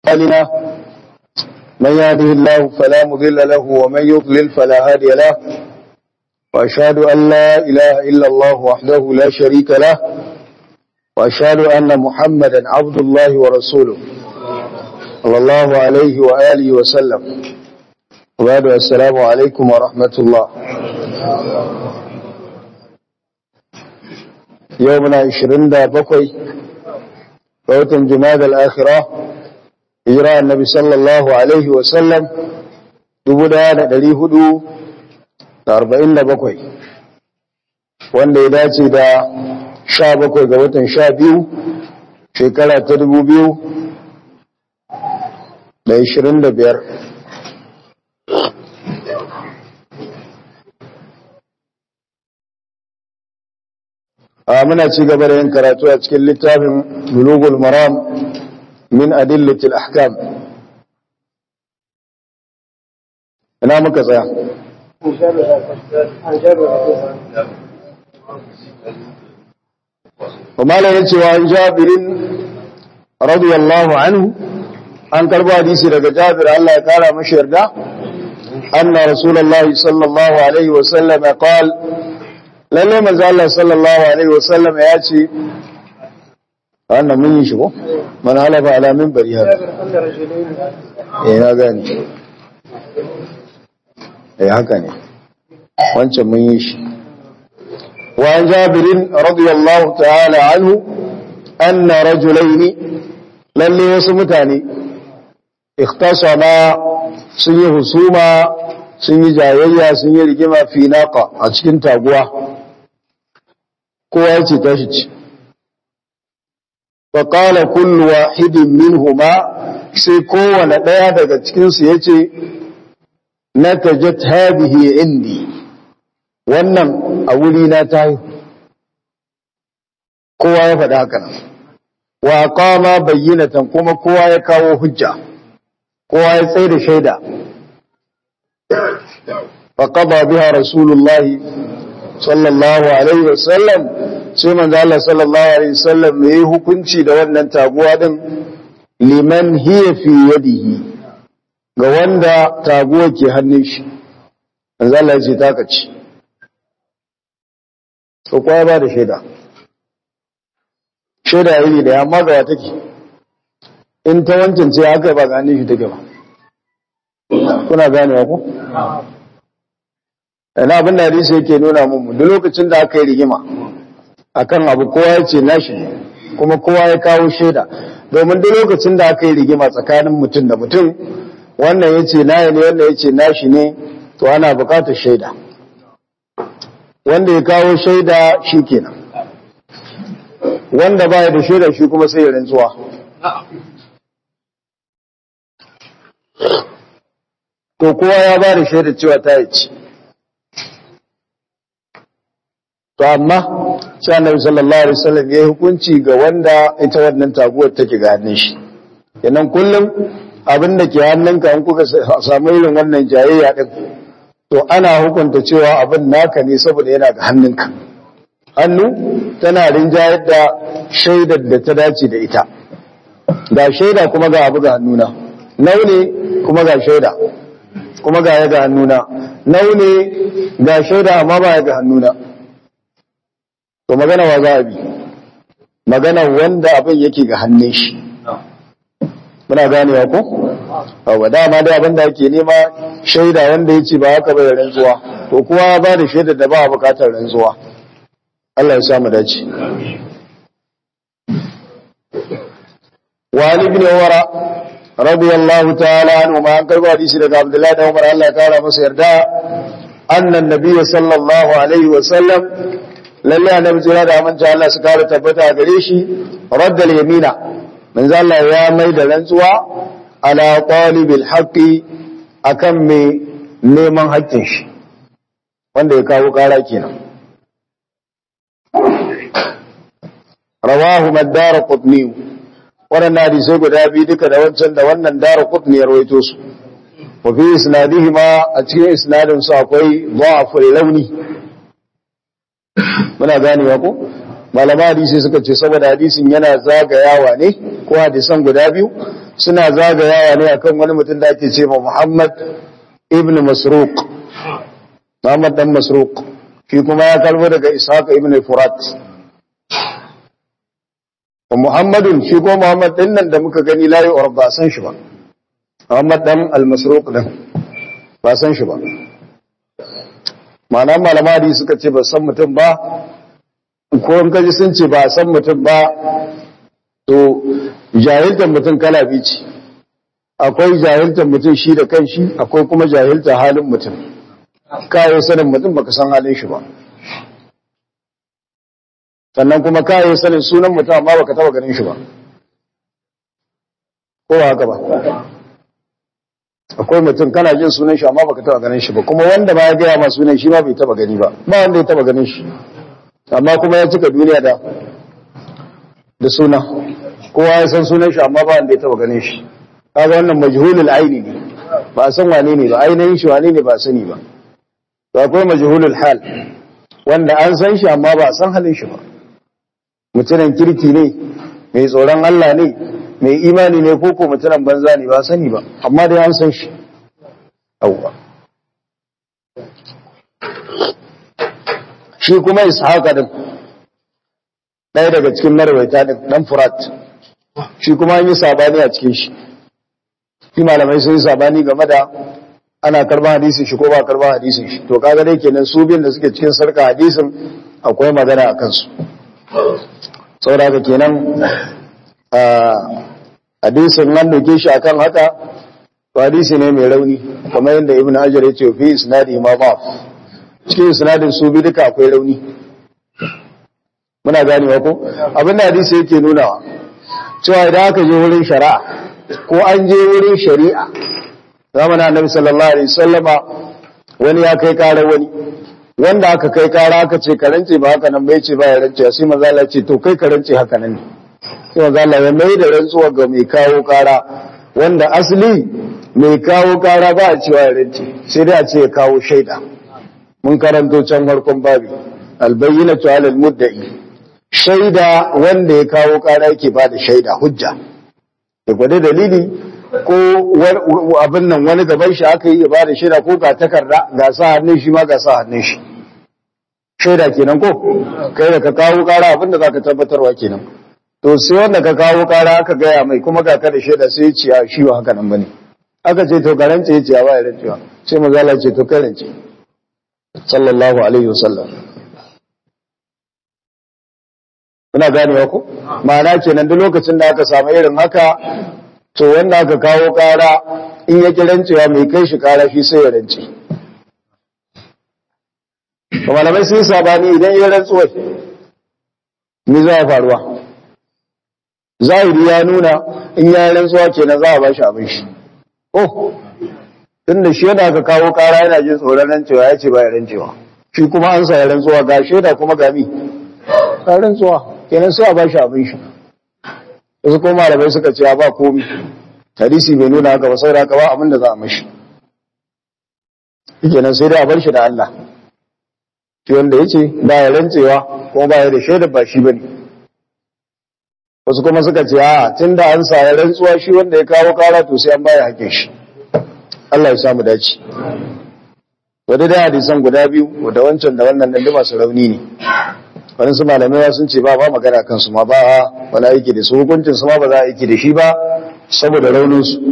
أعمالنا من يهده الله فلا مضل له ومن يضلل فلا هادي له وأشهد أن لا إله إلا الله وحده لا شريك له وأشهد أن محمدا عبد الله ورسوله صلى الله عليه وآله وسلم. وبعد السلام عليكم ورحمة الله. يومنا 27 فوتن جماد الآخرة إجراء النبي صلى الله عليه وسلم دبدا دلي هدو 47 wanda ya dace da 17 ga watan 12 shekara ta 2025. muna ci gaba da yin karatu a cikin littafin Bulughul Maram min adillatil ahkam. Ina muka tsaya? Kuma la yace wa Jabirin radiyallahu anhu an karba hadisi daga Jabir Allah ya kara mashi yarda anna rasulullahi sallallahu alaihi wa sallam qala lalle manzo Allah sallallahu alaihi wasallam ya ce wannan mun yi shi ko man halafa ala minbari haka ya gani haka ne wancan mun yi shi wa an Jabirin radiyallahu ta'ala anhu anna rajulaini lalle wasu mutane ikhtasama sun yi husuma sun yi jayayya sun yi rigima fi naqa a cikin taguwa kowa ya ce tashi ci faƙala kullu wahidin minhuma sai kowane ɗaya daga cikinsu ya ce na tajat hadihi indi wannan a wuri na ta yi kowa ya faɗa haka nan wa qama bayyinatan kuma kowa ya kawo hujja kowa ya tsaye da shaida faqada biha rasulullahi sallallahu alaihi wasallam sai manzo Allah sallallahu alaihi wasallam yayi hukunci da wannan taguwa din liman hiya fi yadihi ga wanda taguwa ke hannun shi manzo Allah ya ce taka ci to kowa ba da shaida yayi da amma ga take in ta wancan ce haka ba ga hannun shi take ba kuna ganewa ko ina abin da hadisi yake nuna mu duk lokacin da aka yi rigima akan abu kowa ya ce nashi ne kuma kowa ya kawo shaida domin duk lokacin da aka yi rigima tsakanin mutum da mutum wannan ya ce nayi ne wannan ya ce nashi ne to ana buƙatar shaida wanda ya kawo shaida shi kenan wanda baya da shaida shi kuma sai ya rantsuwa to kowa ya ba da shaida cewa ta yi ci to amma sai Annabi sallallahu alaihi wasallam ya hukunci ga wanda ita wannan taguwar take ga hannun shi kenan kullum abin da ke hannunka in kuka samu irin wannan jayayya din to ana hukunta cewa abin naka ne saboda yana ga hannunka hannu tana rinjayar da shaidar da ta dace da ita ga shaida kuma ga abu ga hannuna naune kuma ga shaida kuma ga ya ga hannuna naune ga shaida amma ba ya ga hannuna to magana wa za a bi magana wanda abin yake ga hannun shi muna ganewa ko awa dama da abin da ake nema shaida wanda ya ce ba haka bai rantsuwa to kowa ba da shaida da ba a bukatar rantsuwa Allah ya samu dace wa ali ibn umar radiyallahu ta'ala anhu ma an karbo hadisi daga abdullahi da umar Allah ya kara masa yarda annan nabiy sallallahu alaihi wa sallam lalle annabi jira da amince Allah su kare tabbata gare shi raddal yamina manzo Allah ya mai da rantsuwa ala talibil haqqi akan mai neman haƙƙin shi wanda ya kawo ƙara kenan rawahu ad-darqutni wannan hadisi guda biyu duka da wancan da wannan darqutni ya rawaito su wa fi isnadihima a cikin isnadin su akwai dha'ful launi muna ganewa ko malama hadisi suka ce saboda hadisin yana zagayawa ne ko hadisan guda biyu suna zagayawa ne akan wani mutum da ake ce ma Muhammad ibn Masruq. Muhammad dan Masruq shi kuma ya karbo daga Ishaq ibn Furat. Muhammadun shi ko Muhammad din nan da muka gani la yu'raf ba san shi ba. Muhammad dan al-Masruq din ba san shi ba. Ma'ana malamai suka ce ba san mutum ba, ko in kaji sun ce ba san mutum ba, to jahiltar mutum kala biyu ce. Akwai jahiltar mutum shi da kanshi, akwai kuma jahiltar halin mutum. Kayo sanin mutum baka san halin shi ba. Sannan kuma kayo sanin sunan mutum amma baka taba ganin shi ba. Ko haka ba. Akwai mutum kana jin sunan shi amma baka taba ganin shi ba, kuma wanda ba ya gaya ma sunan shi ma bai taba gani ba, ba wanda ya taba ganin shi, amma kuma ya cika duniya da suna, kowa ya san sunan shi amma ba wanda ya taba ganin shi. Kaga wannan majhulul aini ne, ba san wane ne ba, ainihin shi wane ne ba sani ba. To akwai majhulul hal wanda an san shi amma ba san halin shi ba, mutumin kirki ne, mai tsoron Allah ne, mai imani ne ko ko mutumin banza ne ba sani ba, amma dai an san shi. Yawwa shi kuma Ishaqa din ɗaya daga cikin marwaita din dan Furat, shi kuma an yi sabani a cikin shi. Shi malamai sun yi sabani game da ana karban hadisin shi ko ba karban hadisin shi. To kaga dai kenan su biyun da suke cikin sarka hadisin akwai magana a kansu. Saboda haka kenan hadisin nan doke shi akan haka, to hadisi ne mai rauni, kamar yadda Ibn Hajar ya ce fi isnadi ma ba, cikin isnadin su bi duka akwai rauni. Muna ganewa ko abin da hadisi yake nunawa cewa idan aka je wurin shari'a ko an je wurin shari'a zamanin Annabi sallallahu alaihi wasallama, wani ya kai kara wani, wanda aka kai kara aka ce karance ba haka nan bai ce ba ya rance, sai manzo Allah ce to kai karance haka nan ne. Sai manzo Allah ya mai da rantsuwa ga mai kawo kara, wanda asali mai kawo kara ba a cewa ya rance, sai dai a ce ya kawo shaida. Mun karanto can farkon babi albayyinatu alal mudda'i, shaida wanda ya kawo kara yake ba da shaida, hujja ya gwada dalili, ko abin nan wani gaban shi aka yi ya ba da shaida, ko ga takarda ga sa hannun shi ma ga sa hannun shi, shaida kenan ko kai da ka kawo kara abin da zaka tabbatarwa kenan. To sai wanda ka kawo kara aka gaya mai kuma ga ka da shaida, sai ya ce a shi ba haka nan bane, aka ce to karance ya ce ba ya rancewa, sai manzo Allah ce to karance sallallahu alaihi wasallam. Kuna ganewa ko? Ma'ana kenan duk lokacin da aka samu irin haka, to wanda aka kawo kara in ya kirancewa mai kai shi kara shi sai ya rance. To malamai sun sabani idan ya rantsuwa me za ya faruwa? Zahiri ya nuna in ya rantsuwa kenan za a ba shi abin shi. Oh, tunda shi yana aka kawo kara yana jin tsoron rancewa ya ce ba ya rancewa. Shi kuma an sa ya rantsuwa ga shaida kuma ga mi? Ka rantsuwa. Kenan sai a ba shi abin shi. Wasu kuma malamai suka ce ba komi, hadisi bai nuna haka ba, saboda haka ba abin da za a mashi. Kenan sai dai a bar shi da Allah. Shi wanda ya ce ba ya rantsewa kuma ba ya da shaida ba shi bane. Wasu kuma suka ce a tunda an sa ya rantsuwa shi wanda ya kawo kara to sai an baya haƙƙin shi. Allah ya samu dace. Wadda da hadisan guda biyu da wancan da wannan dan masu rauni ne. Wani su malamai sun ce ba magana kansu ma ba wani aiki da su, hukuncin su ma ba za a aiki da shi ba saboda raunin su.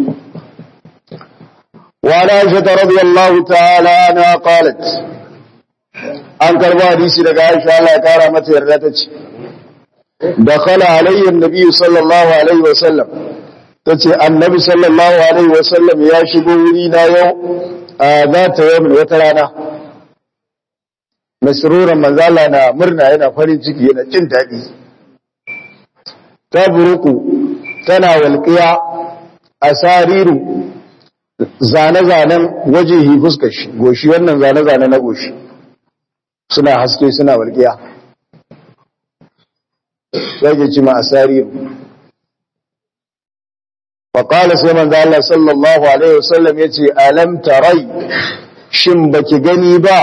Wa Aisha radiyallahu ta'ala anha qalat, an karba hadisi daga Aisha Allah ya kara mata yarda ta ce, dakhala alayya an-nabi sallallahu alaihi wa sallam, tace annabi sallallahu alaihi wa sallam ya shigo wuri na yau a zata yau wata rana. Masruran manzala na murna yana farin ciki yana jin daɗi. Ta buruku tana walƙiya a sariru zane-zanen wajehi fuskar shi, goshi wannan zane-zane na goshi suna haske suna walƙiya. Zage ci ma a sariru. Faƙala sai manzala sallallahu Alaihi wasallam ya ce, alam tarai, shin baki gani ba?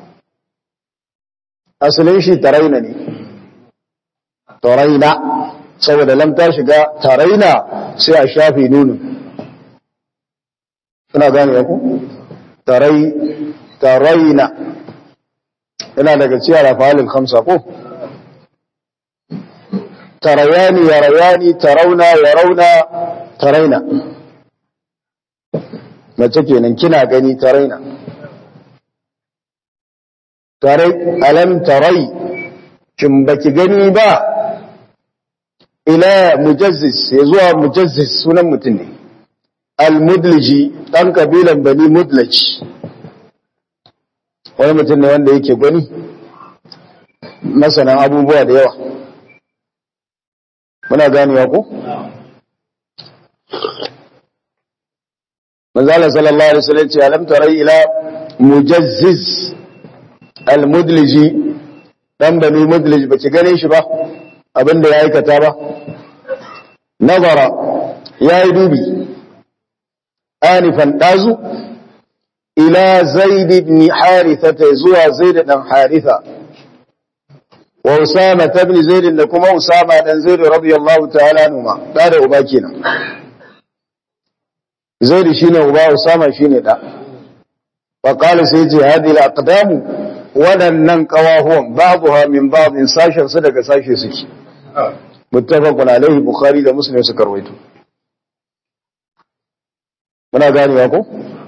Asalin shi taraina ne, taraina saboda lam ta shiga taraina sai a shafi nunin. Suna gane ku? Taraina yana daga ciyar afalin khamsa ko? Tarayani, yarayani, tarauna, yarauna, taraina. Mace kenan kina gani taraina. Alam tarai, kin baki gani ba, ila mujazzis, ya zuwa mujazzis sunan mutum ne. Al-Mudliji, ɗan kabilan Bani Mudlaj. Wani mutum ne wanda yake gwani, masanan abubuwa da yawa. Muna ganewa ko? Manzala sallallahu alaihi wasallam ce alam tarai ila mujazziz al-Mudliji, dan Bani Mudlaj, baki gane shi ba abinda ya aikata ba. Nazara, yayi dubi anifan dazu ila Zaid ibn Haritha, zuwa Zaid dan Haritha, wa Usama ibn Zaid da kuma Usama dan Zaid radiyallahu ta'ala anhuma, da uba kenan. Zaid shine uba, Usama shine da. Fa qala sai ce hadhihi al-aqdam, wadannan qawahuwan babuha min babin, sashen su daga sashe suke. Muttafaqun alaihi, Bukhari da Muslim suka rawaito. Muna ganewa ko?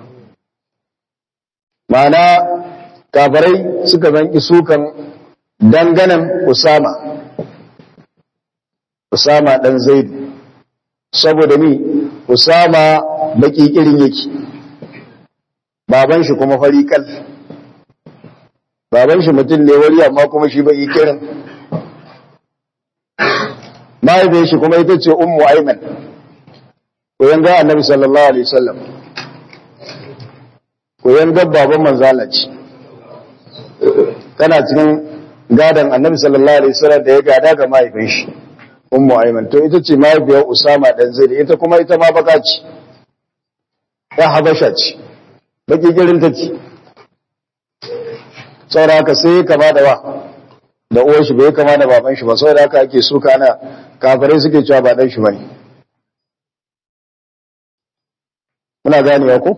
Ma'ana kafirai suka zanki sukan danganan Usama dan Zaidu, saboda ni Usama baki kirin yake, baban shi kuma fari kal. Baban shi mutum ne wari amma kuma shi baki kirin. Mahaifin shi kuma ita ce Ummu Aiman, koyan ga Annabi sallallahu alaihi wasallam, koyan ga baban manzala ce, tana cikin gadan Annabi sallallahu alaihi wasallam da ya gada ga mahaifin shi Ummu Aiman. To ita ce mahaifiyar Usama dan Zaid, ita kuma ita ma baka ce, ta Habasha ce, baki girin ta ce. Saboda haka sai kama da wa da uwar shi, bai kama da baban shi ba, saboda haka ake suka ana kafirai suke cewa ba dan shi bane. Muna ganewa ko?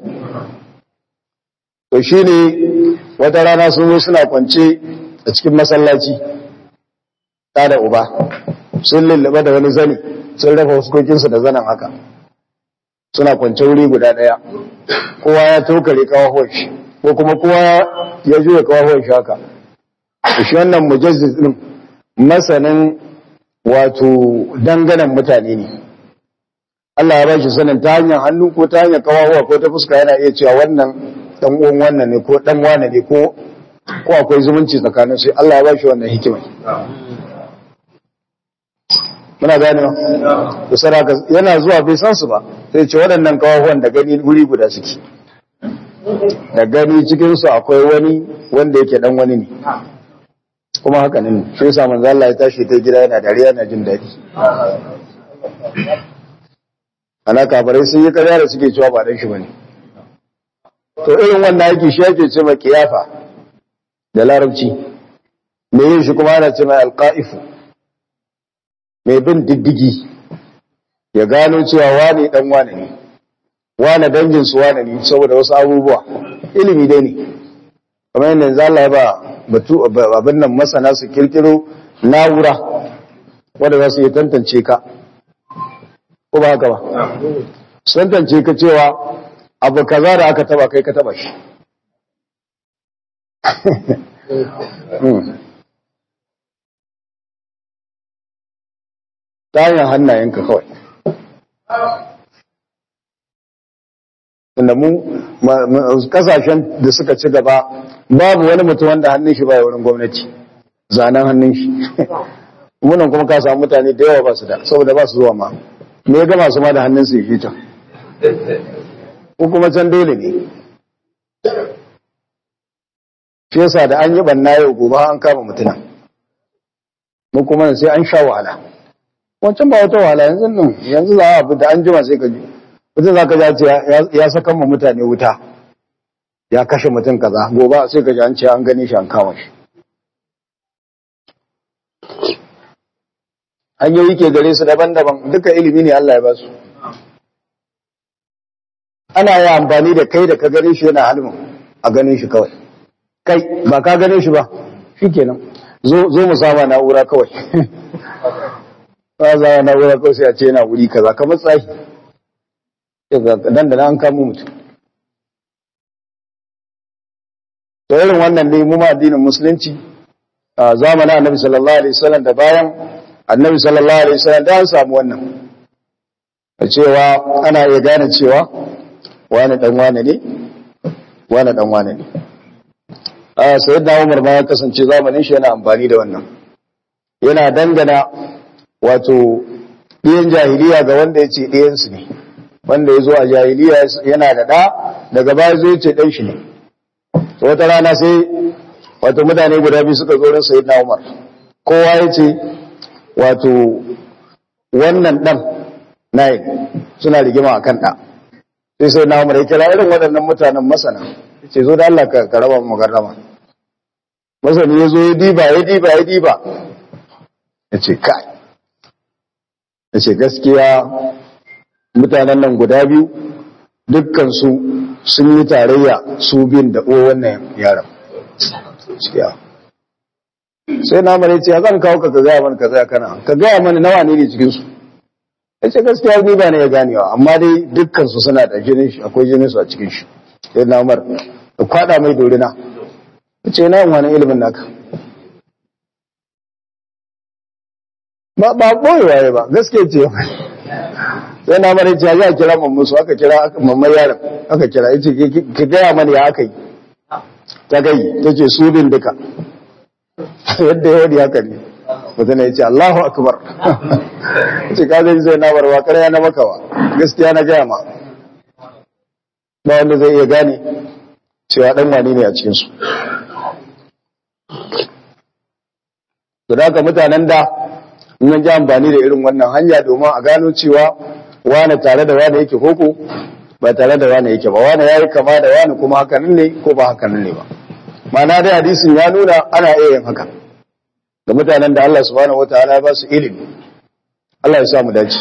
To shine wata rana sun zo suna kwance a cikin masallaci, ta da uba sun lullube da wani zani, sun rafa fuskokinsu da zanen haka, suna kwance wuri guda ɗaya, kowa ya tokare kawahuwan shi, ko kuma kowa ya juya kawahuwan shi haka. Shi wannan mujazziz din masanin wato danganan mutane ne. Allah ya ba shi sanin ta hanyar hannu ko ta hanyar kawahuwa ko ta fuska, yana iya cewa wannan dan uwan wannan ne ko dan wane ne ko akwai zumunci tsakanin su. Allah ya ba shi wannan hikima. Muna ganewa? Da saraka yana zuwa bai san su ba, sai ce waɗannan kawahuwan da gani wuri guda suke. Da gani cikin su akwai wani wanda yake dan wani ne. Kuma haka ne, shi yasa manzo Allah ya tashi ta gida yana dariya, yana jin daɗi. Ana kabarai sun yi karya da suke cewa ba dan shi bane. To irin wannan yake shi yake ce mai kiyafa da larabci, me yin shi kuma ana ce mai alqaifu, mai bin diddigi ya gano cewa wane dan wane ne, wane dangin su wane ne, saboda wasu abubuwa ilimi dai ne. Kamar yadda yanzu Allah ya ba abin nan masana su kirkiro na'ura wanda za su yi tantance ka, ko ba haka ba, su tantance ka cewa abu kaza da aka taba kai ka taba shi. Ta hanyar hannayenka kawai. Tunda mu kasashen da suka ci gaba babu wani mutum wanda hannun shi baya wurin gwamnati, zanen hannun shi. Munan kuma ka samu mutane da yawa ba su da, saboda ba su zuwa ma. Me ya gama su ma da hannun su yi ta. Ko kuma can dole ne. Shi yasa da an yi banna yau gobe an kama mutuna. Mu kuma sai an sha wahala. Wancan ba wata wahala yanzu za a abu da an jima sai ka ji. Mutum za ka ji ya saka ma mutane wuta, ya kashe mutum kaza, gobe sai ka ji an ce an gane shi an kama shi. hanyoyi ke gare su daban-daban, duka ilimi ne Allah ya ba su. Ana yi amfani da kai da ka gane shi yana halin a ganin shi kawai, kai ba ka gane shi ba shi kenan, zo mu sama na'ura kawai ba za na'ura kawai sai a ce yana wuri kaza kamar tsahi dan da an kamo mutum. To irin wannan ne mu ma addinin musulunci a zamanin annabi sallallahu alaihi wasallam da bayan annabi sallallahu alaihi wasallam da an samu wannan cewa ana iya gane cewa wani dan wane ne wani dan wane ne. Sayyidina Umar ma ya kasance zamanin shi yana amfani da wannan, yana dangana wato ɗiyan jahiliya ga wanda ya ce ɗiyansu ne, wanda ya zo a jahiliya yana da ɗa daga baya zo ya ce ɗan shi ne. Wata rana sai wato mutane guda biyu suka zo rin Sayyidina Umar, kowa ya ce wato wannan ɗan nayi suna rigima a kan ɗa. Sai Sayyidina Umar ya kira irin waɗannan mutanen masana, ya ce zo da Allah ka raba mu garrama. Masani ya zo ya diba ya ce kai, ya ce gaskiya mutanen nan guda biyu dukkansu sun yi tarayya su bin da wannan yaron. Sai na mara ce zan kawo ka gaya mana ka zaya kana ka gaya mana nawa ne cikinsu. Ya ce gaskiya ni ba ne ya ganewa, amma dai dukkansu suna da jinin shi, akwai jinin su a cikin shi. Sai na mara da kwada mai dorina, ya ce na wani ilimin naka ba ɓoyewa ya ba gaskiya ce. Sai na mara ce ya kira mammusu, aka kira mamman yaron aka kira, ya ce ki gaya mana ya aka yi, ta gai ta ce su bin duka yadda ya wadi haka ne. Mutum ya ce Allahu akbar ce ka zai zai na barwa ƙarya na makawa, gaskiya na gaya ma ba wanda zai iya gane cewa ɗan wani ne a cikinsu. Da haka mutanen da in ji amfani da irin wannan hanya domin a gano cewa wane tare da wane yake koko ba tare da wane yake ba, wane ya yi kama da wane kuma hakanin ne ko ba hakanin ne ba. Ma'ana dai hadisin ya nuna ana iya yin haka ga mutanen da Allah subhanahu wataala ba su ilimi. Allah ya sa mu dace.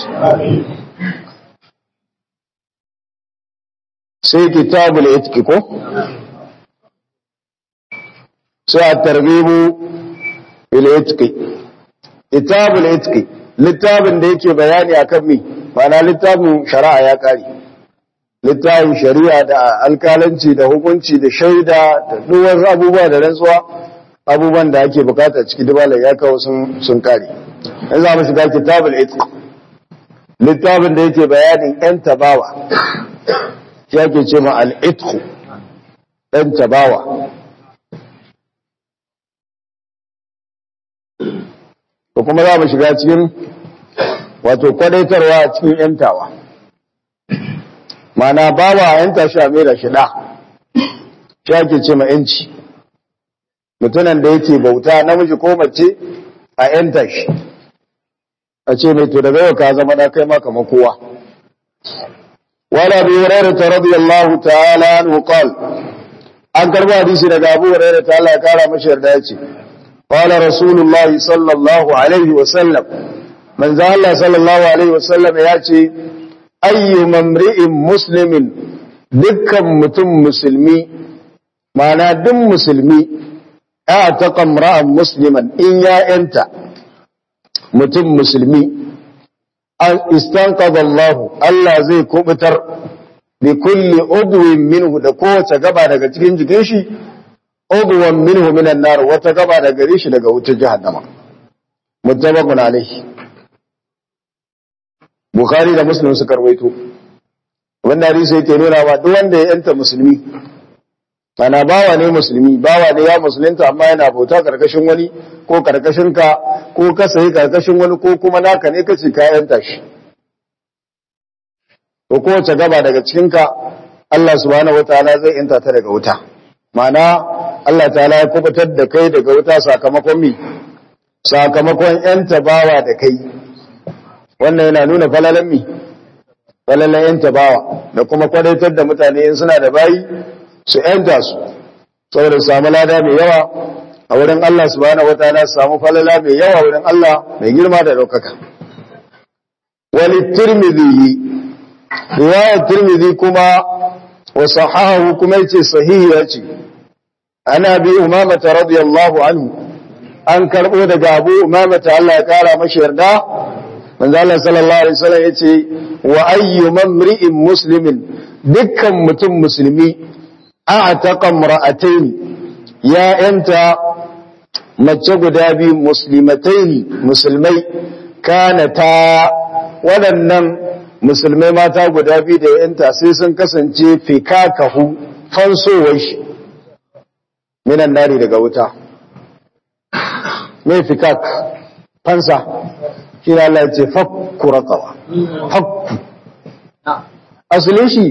Sai kitabul itqi ko sai at-targhibu bil itqi. Kitabul itqi littafin da yake bayani akan mi, ma'ana littafin shari'a ya kare, littafin shari'a da alkalanci da hukunci da shaida da duwar abubuwa da rantsuwa, abubuwan da ake bukata ciki dubala ya kawo sun kare. Yanzu za mu shiga kitabul itq, littafin da yake bayanin yan tabawa, shi ake ce ma al-itq, yan tabawa. Ko kuma za mu shiga cikin wato kwadaitarwa a cikin yantawa, mana bawa a yanta shi a mera shi ɗa, shi ake ce ma yanci. Mutunan da yake bauta namiji ko mace a yanta shi, a ce mai to daga yau ka zama da kai maka makowa. Wala bi hurairah radiyallahu ta'ala anhu qal, an karba hadisi daga Abu Hurairah ta'ala ya kara mashi yarda yace qala rasulullahi sallallahu alaihi wa sallam, manzo Allah sallallahu alaihi wa sallam yace ayyu mamri'in muslimin, dukkan mutum musulmi, mana duk musulmi ya taqa imra'an musliman, in ya yanta mutum musulmi, an istanqadha Allah zai kubutar bi kulli udwin minhu, da kowace gaba daga cikin jikin shi, udwan minhu minan nar, wata gaba daga gare shi daga wutar jahannama. Muttafaqun alayhi. Bukhari da Muslim suka rawaito. Wannan hadisi yake nuna wa duk wanda ya yanta musulmi, ana bawa ne musulmi, bawa ne ya musulunta amma yana bauta karkashin wani ko karkashin ka, ko ka sayi karkashin wani ko kuma naka ne kace ka yanta shi. To kowace gaba daga cikin ka Allah subhanahu wataala zai yanta ta daga wuta. Ma'ana Allah ta'ala ya kubutar da kai daga wuta sakamakon mi? Sakamakon yanta bawa da kai. Wannan yana nuna falalan mi? Falalan yanta bawa, da kuma kwadaitar da mutane in suna da bayi su yanta su, saboda su samu lada mai yawa a wurin Allah subhanahu wataala, su samu falala mai yawa wurin Allah mai girma da ɗaukaka. وللترمذي رواية الترمذي كما وصححه كما يتي صحيح أنا أبي أمامة رضي الله عنه an karɓo daga Abu Umama ta Allah ya kara mashi yarda manzo Allah sallallahu alaihi wasallam yace wa ayyu mamri'in muslimin dukkan mutum musulmi a'taqa imra'atayn ya yanta mace guda biyu muslimatayn musulmai kana ta waɗannan musulmai mata guda biyu da yanta sai sun kasance fikakahu fansowar shi minan nari daga wuta mai fikak fansa shi da Allah ya ce fakku raqaba fakku asalin shi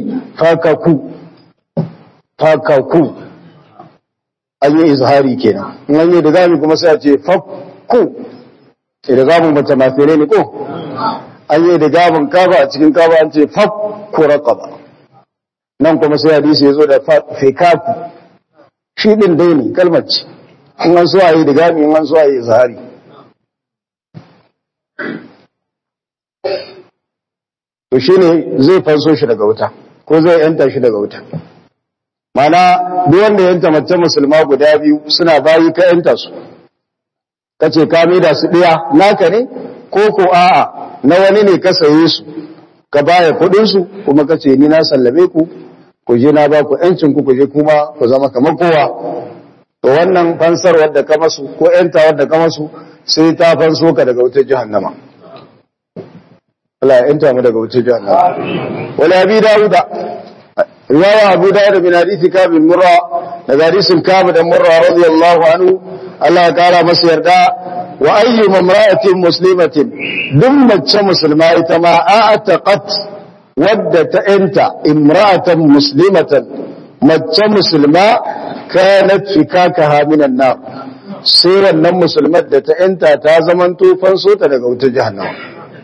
fakaku an yi izhari kenan in an yi da zami kuma sai a ce fakku da zamun bata mafere ne ko an yi da gaban kaba a cikin kaba an ce fakku raqaba nan kuma sai hadisi ya zo da fikaku shi din dai ne kalmar ce in an so a yi da gami in an so a yi zahari to shi ne zai fanso shi daga wuta ko zai yanta shi daga wuta mana duk wanda yanta mace musulma guda biyu suna bayi ka yanta su kace ka da su ɗaya naka ne ko ko a'a na wani ne ka saye su ka baya kudin su kuma kace ni na sallame ku ku je na ba ku yancin ku je kuma ku zama kamar kowa to wannan fansar wadda ka masu ko yanta wadda ka masu sai ta fanso ka daga wutar jahannama Allah ya yanta mu daga wutar jahannama wala abi dauda riwaya abu dauda bin hadisi kab bin murra daga hadisin kab da murra radiyallahu anhu Allah ya kara masa yarda wa ayyu mamra'atin muslimatin duk mace musulma ita ma a'taqat wadda ta yanta imra'atan muslimatan mace musulma kanat fikakaha minan nar sai wannan musulmar da ta yanta ta zaman tufan sota daga wutar jahannama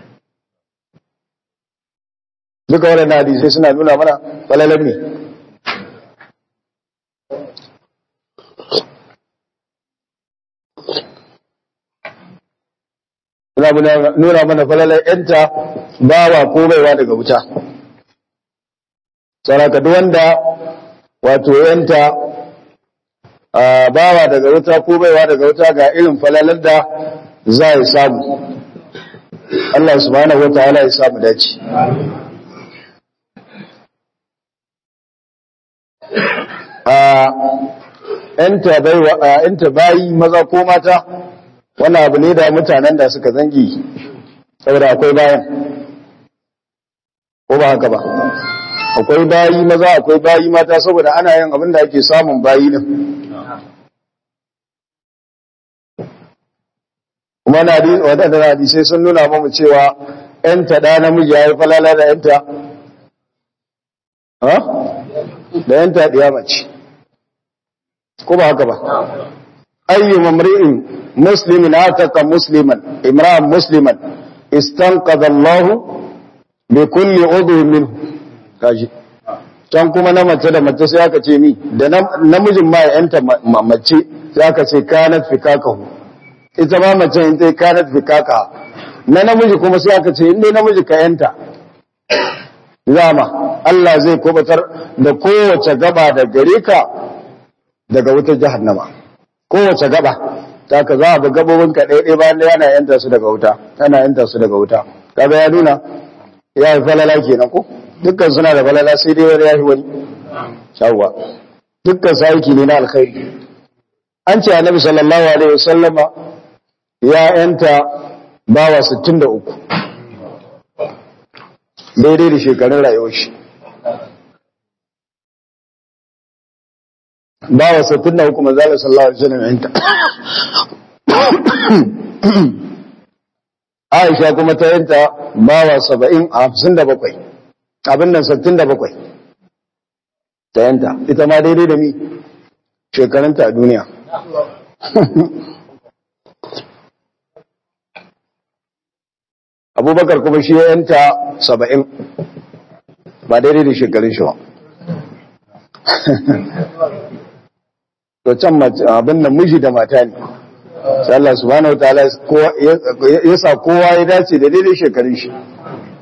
duka wannan hadisi suna nuna mana falalan ne nuna mana falalan yanta bawa ko baiwa daga wuta saraka duk wanda wato yanta bawa daga wuta ko baiwa daga wuta ga irin falalar da za ya samu Allah subhanahu wataala ya samu dace yanta bayi maza ko mata wannan abu ne da mutanen da suka zangi saboda akwai bayan ko ba haka ba akwai bayi maza akwai bayi mata saboda ana yin abin da ake samun bayi din kuma na wadanda hadisai sun nuna mamu cewa yanta da namiji ya yi falala da yanta da yanta ɗiya mace ko ba haka ba ayyu mamri'in muslimin ataka musliman imra'an musliman istanqadha Allahu bi kulli udwin minhu kaji can kuma na mace da mace sai aka ce ni da namijin ma yanta mace sai aka ce kanat fikakahu ita ma mace in tai kanat fikaka na namiji kuma sai aka ce in dai namiji ka yanta zama Allah zai kubatar da kowace gaba da gare ka daga wutar jahannama kowace gaba ta ka za a bi gabobin ka ɗaya bayan ɗaya ana yanta su daga wuta ana yanta su daga wuta kaga ya nuna ya yi falala kenan ko dukkan suna da falala sai dai wani ya fi wani shawwa dukkan sa aiki ne na alkhairi an ce annabi sallallahu alaihi wasallama ya yanta bawa 63 daidai da shekarun rayuwar shi bawa 63 manzo sallallahu alaihi wasallam yanta Aisha kuma ta yanta bawa 57 abin nan 67 ta yanta ita ma daidai da mi shekarunta a duniya Abubakar kuma shi ya yanta 70 ba daidai da shekarun shi ba to can abin nan miji da mata ne sai Allah subhanahu wataala ya sa kowa ya dace da daidai shekarun shi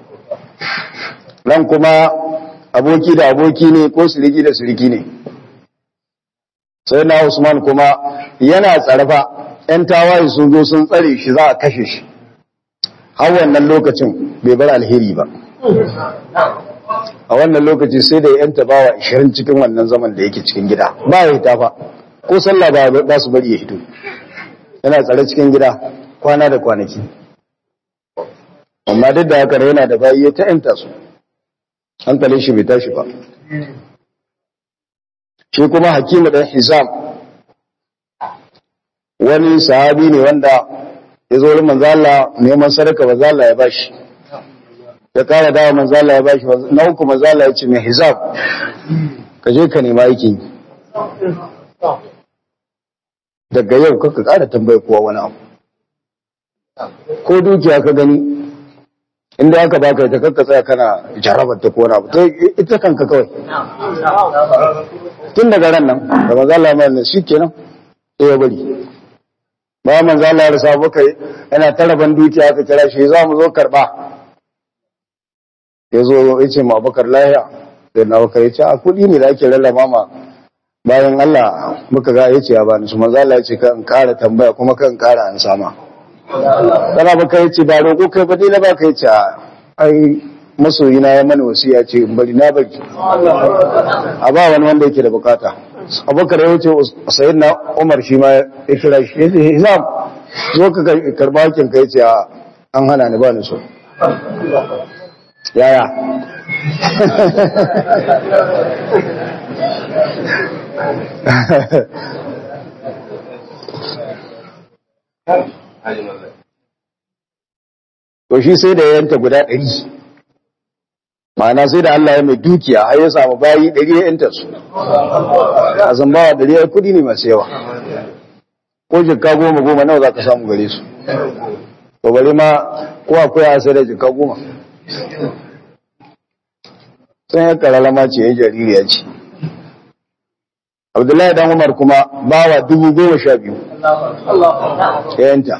nan kuma aboki da aboki ne ko siriki da siriki ne. Sai na Usman kuma yana tsarfa, ‘yan tawaye sun zo sun tsare shi za a kashe shi, har wannan lokacin bai bar alheri ba. A wannan lokaci sai da ‘yan tabawa 20 cikin wannan zaman da yake cikin gida, ba ya hita fa, ko sallah ba su bari ya hito, yana tsare cikin gida kwana da kwanaki. Amma duk da haka yana da bayi ya ta ‘yanta su, hankalin shi bai tashi ba. Shi kuma Hakimu ɗan Hizam wani sahabi ne wanda ya zo wurin manzo Allah neman sadaka, manzo Allah ya bashi, ya kara dawo manzo Allah ya bashi. Na uku manzo Allah ya ce mai Hizam, ka je ka nema aikin yi, daga yau kaka kara tambaye kowa wani abu, ko dukiya ka gani inda aka baka ita kakka tsaya kana jarabar ta ko wani abu, to ita kanka kawai. Tun daga ran nan da manzo Allah mai shi kenan sai ya bari. Ba manzo Allah ya rasa baka yana taraban dukiya aka kira shi, za mu zo karba. Yazo yace ma Abubakar lahiya, sai na Abubakar yace a kudi ne da ake lallama ma bayan Allah muka ga yace ya bani su. Manzo Allah yace kan kara tambaya kuma kan kara an sama. Dan Abubakar yace ba roƙo kai ba dai na baka yace ai masoyina ya mana wasiya ce in bari na bari a ba wani wanda yake da bukata. Abubakar ya wuce sayyidina Umar shi ma ya kira shi yace Hizam zo ka karba hakin ka yace an hana ni ba ni so. Yaya to shi sai da yanta guda 100, ma'ana sai da Allah ya mai dukiya har ya samu bayi 100 ya yanta su. A zambawa 100 ya kudi ne masu yawa, ko jikka 10 nawa za ka samu gare su, to bari ma ko akwai a sai da jikka 10 sun ya karalama ce ya jaririya ce. Abdullahi dan Umar kuma bawa 12,000 ya yanta.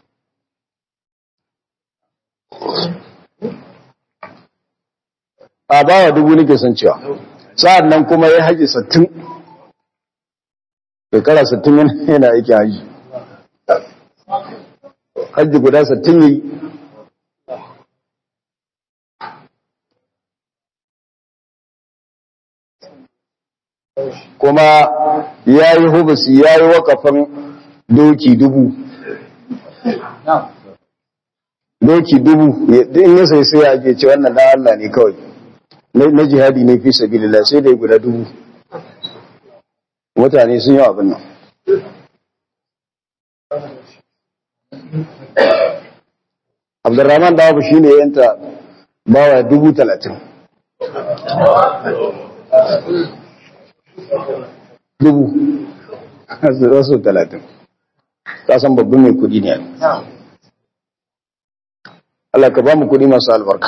A bawa 1000 nake son cewa. Sa'an nan kuma ya haji 60, shekara 60 yana aiki haji. Haji guda 60 yi. Kuma ya yi hubusi, ya yi wakafin doki 1000. Doki 1000 in ya sai ya ake ce wannan dan Allah ne kawai, na jihadi ne fi sabilillah, sai dai guda 1000. Mutane sun yi abin nan. Abdurrahman Dawabu shi ne yanta bawa 30,000. 30,000. Ka san babban mai kudi ne. Allah ka ba mu kudi masu albarka.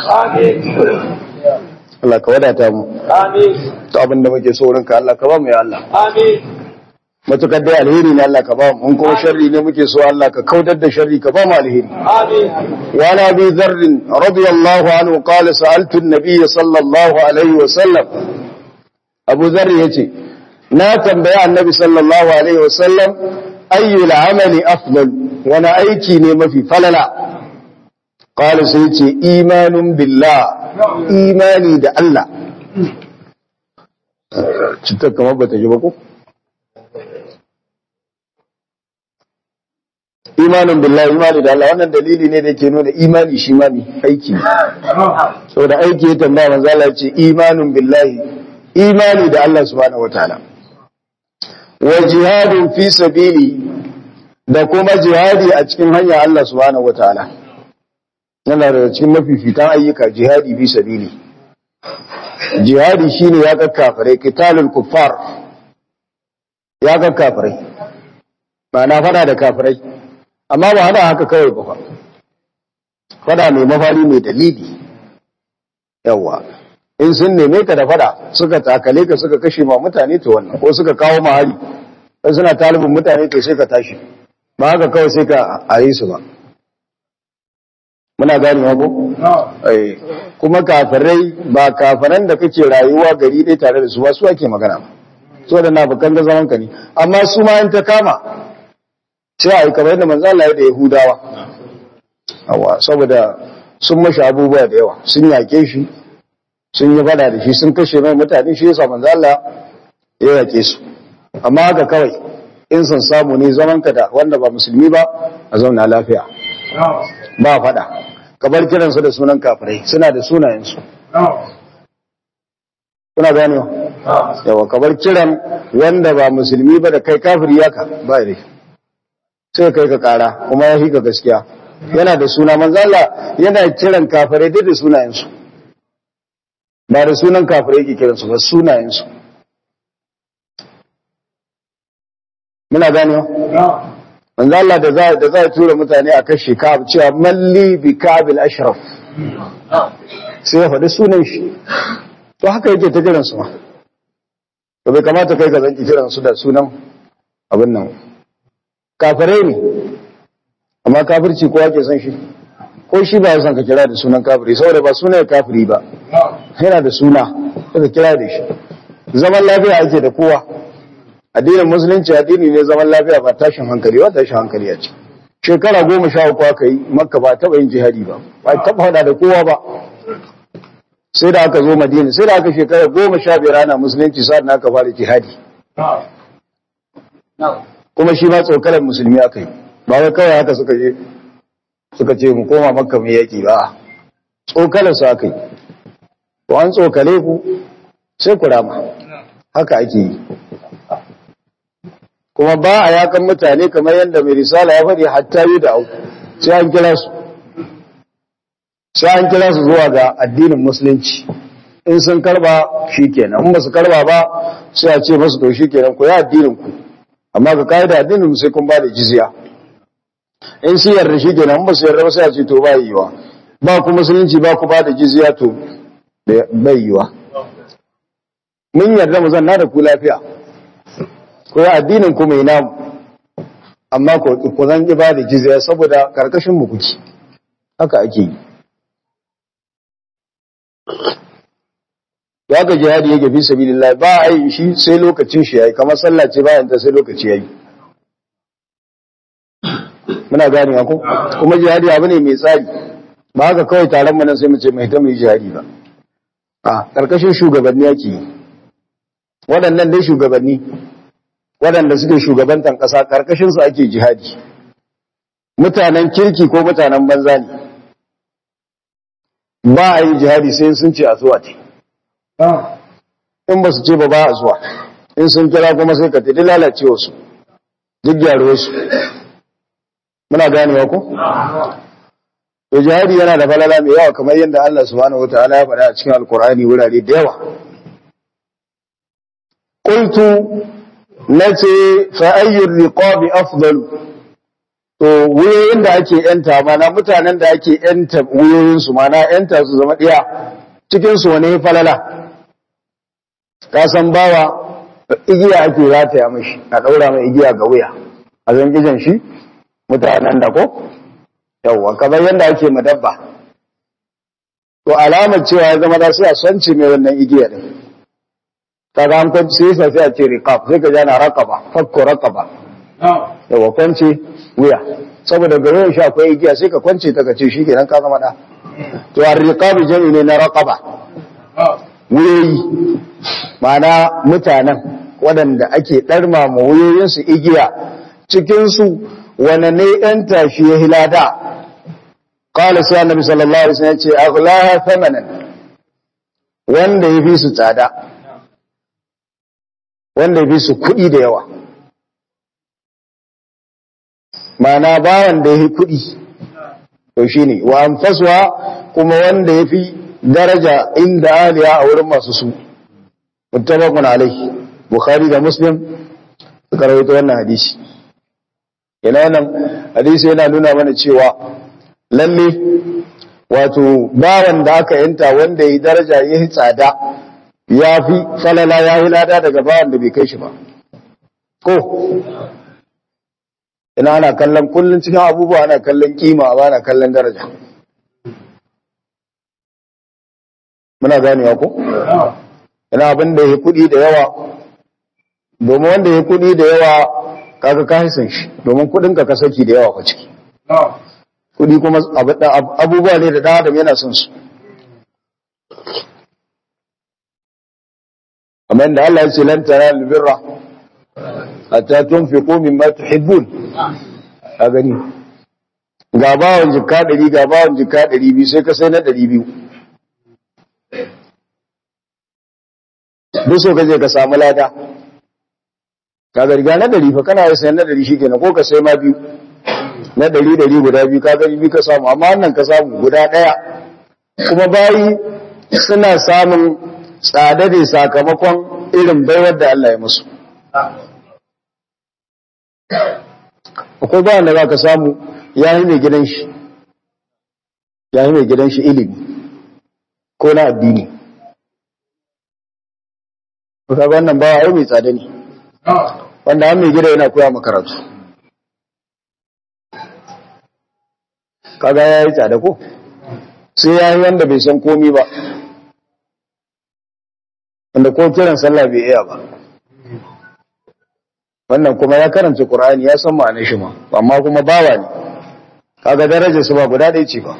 Allah ka wadata mu. Ta abin da muke so wurinka Allah ka ba mu ya Allah. Matukar dai alheri ne Allah ka ba mu, in kuma sharri ne muke so Allah ka kaudar da sharri ka ba mu alheri. Wa na bi dharr radiyallahu anhu qala sa'altu an-nabiy sallallahu alaihi wa sallam. Abu Dharr yace na tambaya annabi sallallahu alaihi wa sallam ayyul amali afdal, wani aiki ne mafi falala? Qala sai yace imanun billah, imani da Allah. Citta kamar bata ji ba ko? Imanin billahi, imani da Allah, wannan dalili ne da ke nuna imani shi ma ne aiki. Saboda aiki ya tambaya manzo Allah ce imanin billahi, imani da Allah subhanahu wataala. Wa jihadun fi sabili, da kuma jihadi a cikin hanyar Allah subhanahu wataala. Yana da cikin mafifitan ayyuka jihadi fi sabili. Jihadi shine ya ga kafirai, qitalul kuffar. Ya ga kafirai. Ma'ana fada da kafirai. Amma ba hada haka kawai ba, fada mai mafari mai dalili. Yawa in sun neme ka da fada suka takale ka suka kashe ma mutane to wannan, ko suka kawo ma hari sai suna talibin mutane to sai ka tashi, ba haka kawai sai ka ayi su ba. muna gane ko kuma kafirai ba kafiran da kake rayuwa gari dai tare da su ba su ake magana ba so da nafikan da zaman ka ne amma su ma in ta kama sai a yi kamar yadda manzo Allah ya da Yahudawa saboda sun mashi abubuwa da yawa sun yake shi sun yi fada da shi sun kashe mai mutane shi yasa manzo Allah ya yake su amma haka kawai in san samu ne zaman ka da wanda ba musulmi ba a zauna lafiya ba fada kabar kiransu da sunan kafirai suna da sunayensu kuna gane yawa kabar kiran wanda ba musulmi ba da kai kafiri yaka ba dai sai kai ka kara kuma ya hika gaskiya yana da suna manzo Allah yana kiran kafirai da sunayensu ba da sunan kafirai yake kiransu ba sunayensu muna gane manzo Allah da za tura mutane a kashe Ka'ab cewa malli bi Ka'bil Ashraf sai ya faɗi sunan shi to haka yake ta kiran su ma to bai kamata kai ka zanki kiran su da sunan abin nan kafirai ne amma kafirci kowa ke san shi ko shi ba ya san ka kira da sunan kafiri saboda ba sunan kafiri ba yana da suna ka kira da shi zaman lafiya ake da kowa addinin musulunci addini ne zaman lafiya ba tashin hankali ba tashin hankali ya ce shekara 13 aka yi makka ba taɓa yin jihadi ba ba taɓa hada da kowa ba sai da aka zo madina sai da aka shekara 15 ana musulunci sa'ad aka fara jihadi kuma shi ma tsokalar musulmi aka yi ba wai kawai haka suka ce mu koma makka mai yaki ba tsokalar su aka yi to an tsokale ku sai ku rama haka ake yi kuma ba a yakan mutane kamar yadda mai risala ya faɗi hatta yi da auku sai an kira su zuwa ga addinin musulunci in sun karba shikenan in ba su karba ba sai a ce masu to shikenan ku ya addinin ku amma ka kai da addinin sai kun ba da jizya in su yarda shikenan in ba su yarda ba sai a ce to ba yiwa ba ku musulunci ba ku ba da jizya to bai yiwa mun yarda mu zanna da ku lafiya ko ya addinin ku mai namu amma ku zan ba da jizya saboda karkashin mu kuke haka ake yi ya ga jihadi yake fi sabilillah ba a yi shi sai lokacin shi yayi kamar sallah ce bayan ta sai lokaci yayi muna gane ko kuma jihadi abu ne mai tsari ba haka kawai taron mu nan sai mu ce mai ta mai jihadi ba a karkashin shugabanni yake yi waɗannan dai shugabanni waɗanda suke shugabantan ƙasa karkashin su ake jihadi mutanen kirki ko mutanen banza ne ba a yi jihadi sai sun ce a zuwa te in ba su ce ba a zuwa in sun kira kuma sai ka taɗi lalacewa su duk gyaruwa su muna ganewa ko? to jihadi yana da falala mai yawa kamar yadda Allah subhanahu wa ta'ala ya faɗa a cikin alkur'ani wurare da yawa qultu nace fa ayyur riqabi afdalu to wuyoyin da ake yanta mana mutanen da ake yanta wuyoyinsu mana yanta su zama ɗaya cikinsu wani falala ka san bawa igiya ake rataya mashi a ɗaura mai igiya ga wuya a zangijan shi mutanen da ko yawwa kamar yadda ake madabba to alamar cewa ya zama da sai a sonce mai wannan igiya din kaga an kwanci sai a ce riqab sai ka jana raqaba fakko raqaba yawa kwance wuya saboda gare shi akwai igiya sai ka kwance ta kace shi kenan ka zama da to ar-riqab jami'i ne na raqaba wuyoyi ma'ana mutanen waɗanda ake ɗarma ma wuyoyinsu igiya cikinsu wane ne ‘yan tashi ya hilada ƙala sai annabi sallallahu alaihi wasallam ce aghlaha thamanan wanda ya fi su tsada wanda ya fi su kuɗi da yawa ma'ana bawan da ya fi kuɗi to shi ne wa anfasuwa kuma wanda ya fi daraja inda aliya a wurin masu su muttafaqun alaihi bukhari da muslim suka rawaito wannan hadisi wannan hadisi yana nuna mana cewa lalle wato bawan da aka yanta wanda ya daraja ya yi tsada ya fi falala ya yi lada daga bawan da bai kai shi ba ko ina ana kallon kullun cikin abubuwa ana kallon kima ba ana kallon daraja muna ganewa ko ina abin da ya kudi da yawa domin wanda ya kudi da yawa kaga ka hisan shi domin kudin ka saki da yawa ko ciki kudi kuma abubuwa ne da dan adam yana son su kamar da Allah ya ce lan tanalu birra hatta tunfiqu mimma tuhibbun a gani ga bawon jikka 100 ga bawon jikka 200 sai ka sai na 200 duk so kaje ka samu lada ka ga riga na 100 fa kana sai na 100 shikenan ko ka sai ma biyu na 100 guda biyu ka ga biyu ka samu amma wannan ka samu guda daya kuma bayi suna samun tsada ne sakamakon irin baiwar da Allah ya musu akwai bayan da za ka samu ya yi mai gidan shi ilimi ko na addini kuka wannan bawa ai mai tsada ne wanda an mai gida yana koya makaratu kaga ya yi tsada ko sai ya yi wanda bai san komi ba wanda ko kiran sallah bai iya ba wannan kuma ya karanta Qur'ani ya san ma'anar shi ma amma kuma bawa ne kaga darajar su ba guda ɗaya ce ba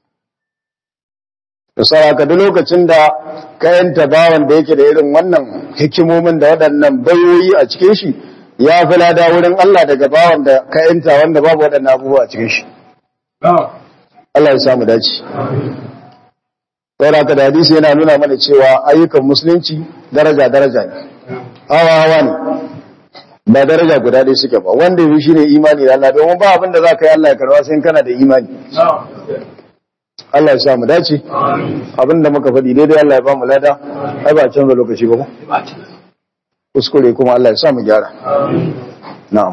to sai ka duk lokacin da ka yanta bawan da yake da irin wannan hikimomin da waɗannan bayoyi a cikin shi ya fi lada wurin Allah daga bawan da ka yanta wanda babu waɗannan abubuwa a cikin shi Allah ya samu dace saboda da hadisi yana nuna mana cewa ayyukan musulunci daraja ne hawa ne ba daraja guda ɗaya suke ba wanda yi shi ne imani da Allah domin ba abin da za ka yi Allah ya karba sai kana da imani Allah ya sa mu dace abin da muka faɗi daidai Allah ya ba mu lada ai ba canza lokaci ba kuskure kuma Allah ya sa mu gyara na'am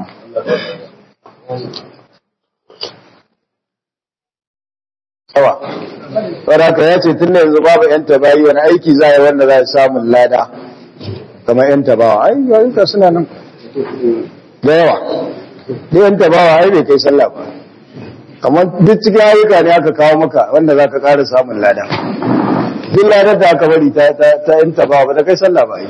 awa saboda ya ce tun da yanzu babu yan tabayi wani aiki za a yi wanda za a samu lada kamar yan tabawa ai yayin suna nan da yawa ɗayan tabawa ai bai kai sallah ba kamar duk cikin ayyuka ne aka kawo maka wanda za ka ƙara samun lada duk ladar da aka bari ta yin tabawa ba ta kai sallah ba yi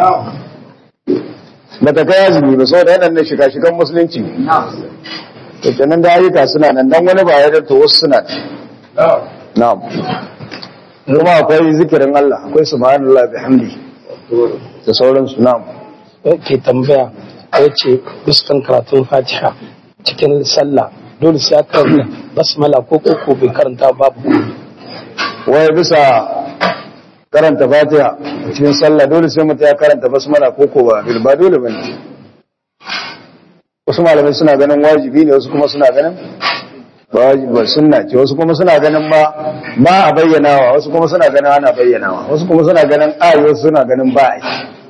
ba ta kai azumi ba saboda waɗannan shiga-shigan musulunci to kenan da ayyuka suna nan dan wani ba ya to wasu suna na'am kuma akwai zikirin Allah akwai subhanallahi bihamdi da sauransu na'am ke tambaya ya ce biskan karatun fatiha cikin sallah dole sai aka karanta basmala ko koko bai karanta babu wai bisa karanta fatiha cikin sallah dole sai mutum ya karanta basmala koko ba dole bane wasu malamai suna ganin wajibi ne wasu kuma suna ganin ba wajibi ba sunna ce wasu kuma suna ganin ba a bayyanawa wasu kuma suna ganin ana bayyanawa wasu kuma suna ganin ayi wasu suna ganin ba ai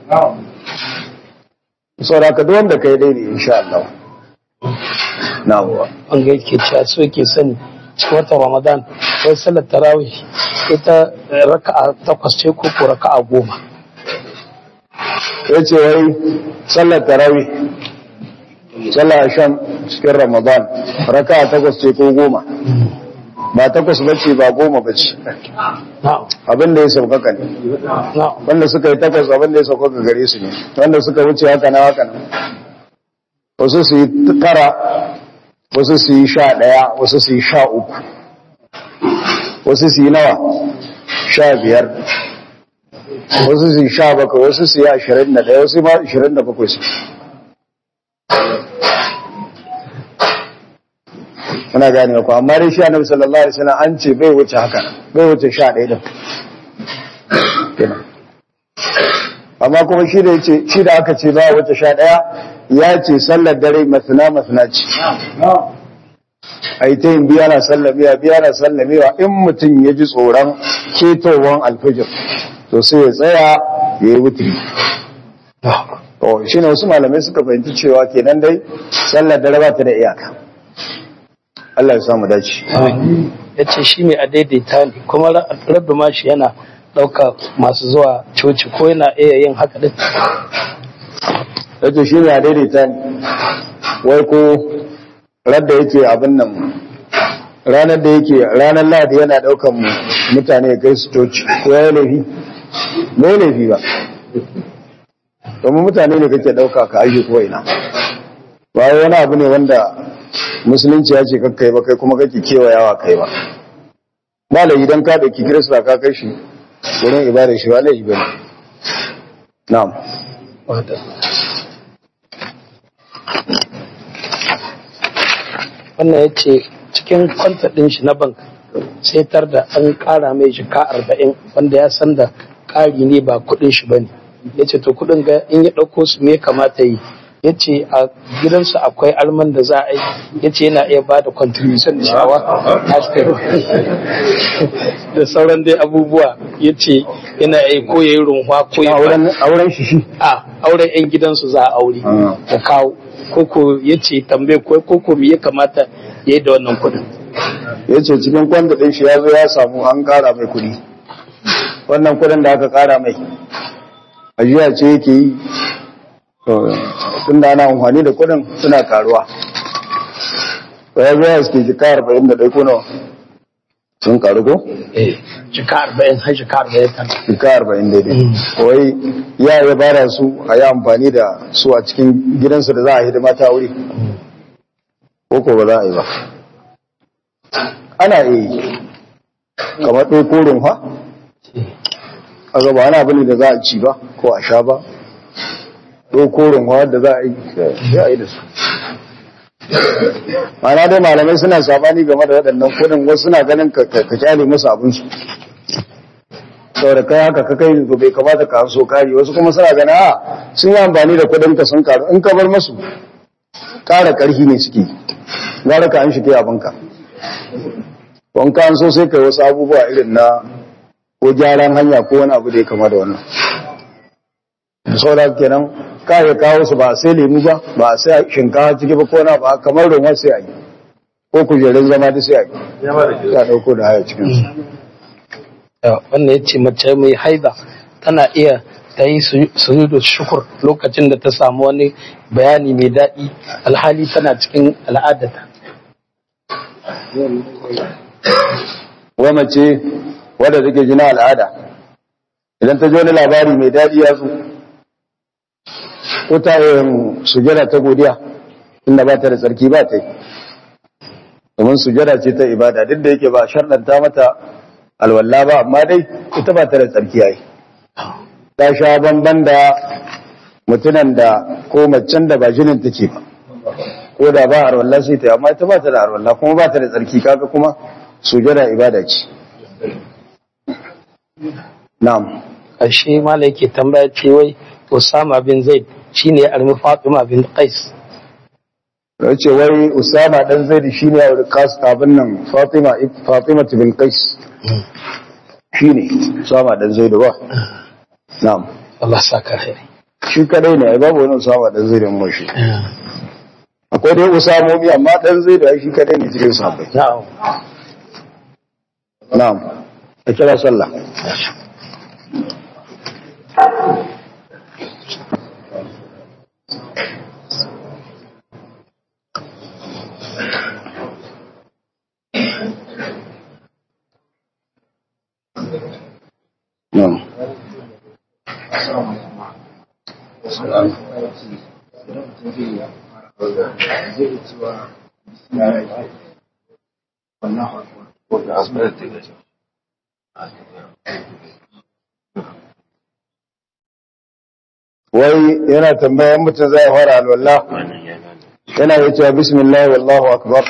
saboda ka duk wanda kai daidai insha Allah na'am an ga yake cewa so yake sani cikin watan Ramadan wai sallar tarawih ita raka'a 8 ce ko raka'a 10 yace wai sallar tarawih sallar asham cikin Ramadan raka'a 8 ce ko 10 ba 8 bace ba 10 bace abin da ya sauƙaƙa ne wanda suka yi 8 abin da ya sauƙaƙa gare su ne wanda suka wuce haka na wasu su yi 9 wasu su yi 11 wasu su yi 13 wasu su yi nawa 15 wasu su yi 17 wasu su yi 21 wasu ma 27 su muna gane ku amma dai shi annabi sallallahu alaihi wasallam an ce bai wuce haka bai wuce 11 din kenan amma kuma shi da yace shi da aka ce ba wuce 11 ya ce sallar dare masna ce ai ta yin biya na sallamewa in mutum ya ji tsoron ketowar alfijir to sai ya tsaya ya yi wutiri to shi ne wasu malamai suka fahimci cewa kenan dai sallar dare ba ta da iyaka Allah ya samu dace ya ce shi mai a daidaita ne kuma rabbi ma shi yana ɗauka masu zuwa coci ko yana iya yin haka din ya ce shi mai a daidaita ne wai ko radda yake abin nan ranar da yake ranar Lahadi yana daukan mutane kai su coci ko ya laifi bai laifi ba domin mutane ne kake dauka ka aje ko ina ba wani abu ne wanda musulunci ya ce kakkai ba kai kuma kake kewayawa kai ba malai idan ka dauki kirista ka kai shi wurin ibadar shi ba laifi ba na'am wannan ya ce cikin kwanta ɗin shi na bank sai tar da an ƙara mai jika 40 wanda ya san da ƙari ne ba kuɗin shi ba ne ya ce to kuɗin ga in ya ɗauko su me kamata yi ya ce a gidansu akwai alman da za a yi ya ce yana iya ba da contribution da shawa da sauran dai abubuwa ya ce yana iya ko ya yi runwa ko ya auren shi a auren 'yan gidansu za a aure da kawo koko ya ce tambaye koko me ya kamata ya yi da wannan kudin ya ce cikin kwanda ɗin shi ya zo ya samu an ƙara mai kudi wannan kudin da aka ƙara mai ajiya ce yake yi tun da ana amfani da kudin suna karuwa to ya zo ya suke jika 41 ko nawa sun karu ko? jika 40 har jika 40 jika 40 daidai kawai ya bara su a yi amfani da su a cikin gidansu da za a hidima ta wuri ko ba za a yi ba ana yi kamar ɗai korin ha a gaba ana bane da za a ci ba ko a sha ba ɗai korin ha da za a yi da su mana dai malamai suna sabani game da waɗannan kudin wasu suna ganin ka kyale musu abinsu saboda kai haka ka kai to bai kamata ka so kari wasu kuma suna ganin sun yi amfani da kudin ka sun karu in ka bar masu ƙara ƙarfi ne suke gara ka an shi kai abinka wanka an so sai kai wasu abubuwa irin na ko gyaran hanya ko wani abu da ya kama da wannan saboda kenan ka ya kawo su ba sai lemu ba ba sai shinkawa ciki ba ko na ba kamar ruwa sai a yi ko kujerun zama da sai a yi ya dauko da haya cikin su wannan ya ce mace mai haida tana iya ta yi sujudu shukur lokacin da ta samu wani bayani mai daɗi alhali tana cikin al'adata wa mace wadda take jina al'ada idan ta ji wani labari mai daɗi ya zo ko ta yin sujada ta godiya inda ba ta da tsarki ba ta yi domin sujada ce ta ibada duk da yake ba sharɗanta mata alwala ba amma dai ita ba ta da tsarki yayi ta sha bamban da mutunan da ko macen da ba jinin take ba ko da ba alwala sai ta amma ita ba ta da alwala kuma ba ta da tsarki kaga kuma sujada ibada ce na'am ashe malai yake tambaya ce wai Usama bin Zaid shine ya armi Fatima bin Qais yace wai Usama dan Zaid shine ya aure Qais abin nan Fatima bin Qais shine Usama dan Zaid ba na'am Allah saka khairi shi kadai ne babu wani Usama dan Zaid mun shi akwai dai Usamomi amma dan Zaid shi kadai ne cikin sahabbai na'am na'am a kira sallah wai yana tambayan mutum zai fara alwallah yana yi cewa bismillah wallahu akbar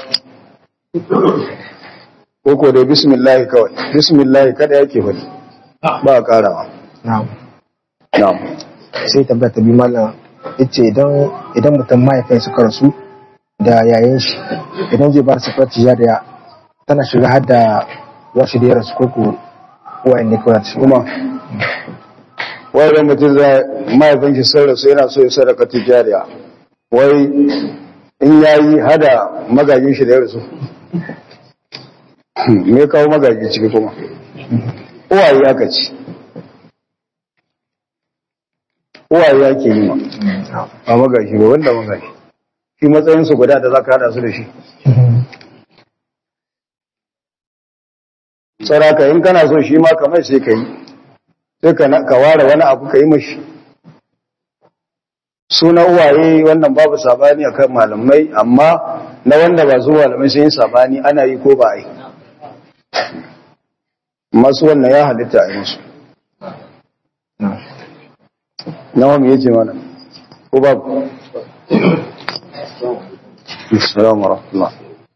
ko dai bismillah kawai bismillah kada yake faɗi ba a karawa na'am na'am sai tambaya ta bi mallam yace idan mutum mahaifin suka rasu da yayin shi idan zai bar safar tijariya tana shiga har da wasu da ya rasu koko wa'in ne kawai kuma wai idan mutum zai mahaifin shi sun rasu yana so ya sadaka tijariya wai in yayi hada magajin shi da ya rasu me kawo magaji ciki kuma uwaye aka ci uwaye ake yi ma a magaji ba wanda magaji shi matsayinsu guda da za ka hada su da shi saraka in kana so shi ma kamar sai ka yi sai ka ware wani abu ka yi mashi suna uwaye wannan babu sabani akan malamai amma na wanda ba su malamai sun yi sabani ana yi ko ba a yi masu wannan ya halitta a yi musu nawa mu yace mana ko babu assalamu alaikum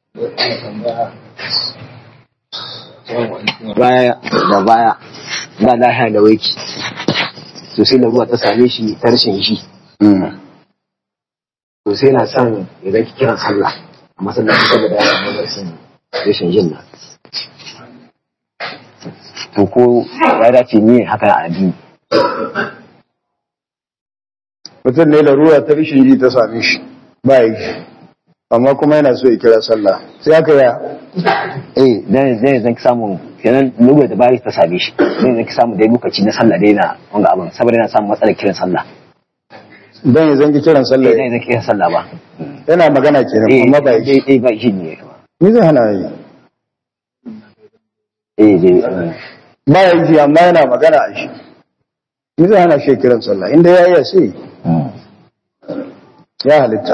baya ba lafiya da waiki to sai da ruwa ta same shi ta rashin shi to sai na son ya zaki kiran sallah a masallaci saboda ya samu rashin jin nan to ko ya dace ne haka a addini mutum ne larura ta rashin ji ta same shi ba yi amma kuma yana so ya kira sallah sai aka ya dan zan ki samu kenan lugar da bari ta same shi dan zan ki samu dai lokaci na sallah dai na wanga abin saboda yana samun matsalar kiran sallah dan zan ki kiran sallah dan zan ki kiran sallah ba yana magana kenan amma ba yi ba shi ne ni zai hana yi ba yi ji amma yana magana a shi ni zai hana shi kiran sallah inda ya iya sai ya halitta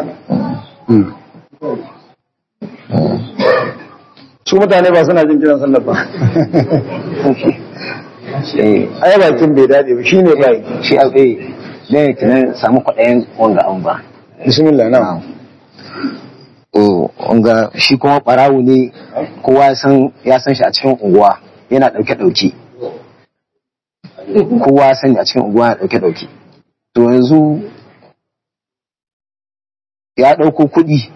su mutane ba suna jin kiran sallah ba ai bakin bai dade ba shine bai shi dan ya samu kwaɗayin wanga an ba bismillah na wanga shi kuma ɓarawo ne kowa ya san shi a cikin unguwa yana ɗauke kowa ya sani a cikin unguwa yana ɗauke to yanzu ya ɗauko kuɗi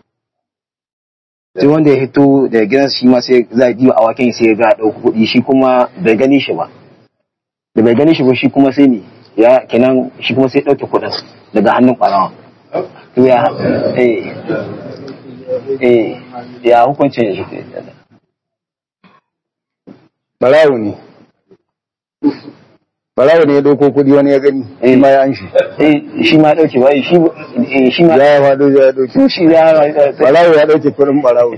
sai wanda ya hito da gidan shi ma sai za a diwa a waken sai ya ga ɗauko kuɗi shi kuma bai gani shi ba da bai gani shi ba shi kuma sai ne ya kenan shi kuma sai ɗauke kuɗin daga hannun ɓarawa to ya hukuncin shi barawo ne ya dauko kudi wani ya gani shi ma ya an shi shi ma dauke ba shi ma ya wado ya dauke shi ya barawo ya dauke kudin barawo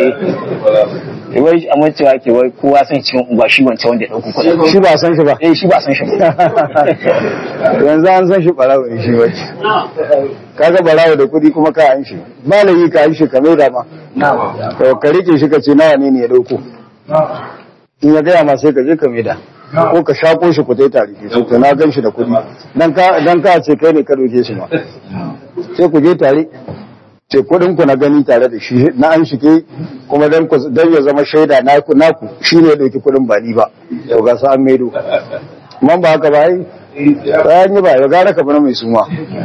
wai amma cewa ke wai kowa san cikin unguwa shi wancan wanda ya dauko kudin shi ba san shi ba shi ba san shi ba yanzu an san shi barawo ne shi wace kaga barawo da kudi kuma ka an shi malami ka an shi ka mai da ma to ka rike shi ka ce nawa ne ya dauko in ya gaya ma sai ka je ka mai da ko ka shako shi ku tai tare ke to na gan shi da kudi dan ka ce kai ne ka doke shi ma sai ku je tare ce kudin ku na gani tare da shi na an shike kuma dan ya zama shaida naku shine ya dauki kudin ba ni ba to ga sa an maido man ba haka ba ai bayan yi ba ya gara ka bana mai suma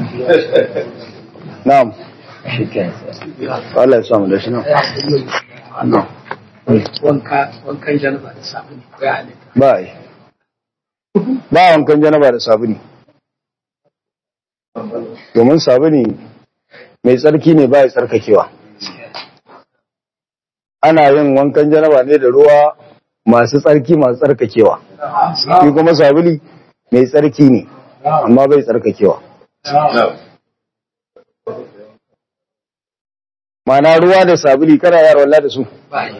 na'am shikenan Allah ya samu da shi nan wankan janaba da sabuni ko ya halitta ba wankan janaba da sabuni domin sabuni mai tsarki ne ba ya tsarkakewa ana yin wankan janaba ne da ruwa masu tsarki masu tsarkakewa shi kuma sabuni mai tsarki ne amma bai tsarkakewa mana ruwa da sabuni kana yarwalla da su